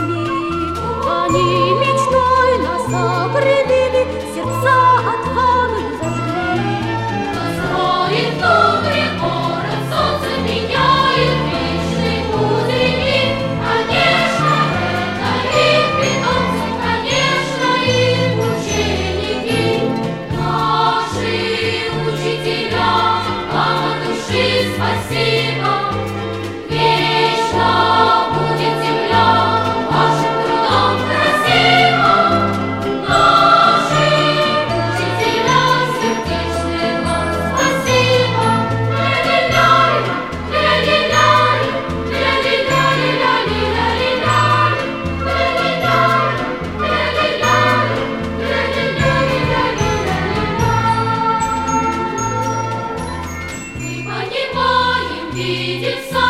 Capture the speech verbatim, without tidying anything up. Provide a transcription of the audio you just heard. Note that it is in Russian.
любили, они мечтой нас окрылили, сердца отвагой зажгли. Строит добрый город, солнце меняет вечный утренний. Конечно, это их питомцы, конечно, их ученики. Наши учителя, вам от души спасибо. Вечно будет земля вашим трудом красива. Наши учителя, сердечные вам спасибо. Ля-ля-ля, ля-ля-ля, ля-ля-ля, ля-ля-ля, ля-ля-ля, ля-ля-ля. Мы понимаем, видим.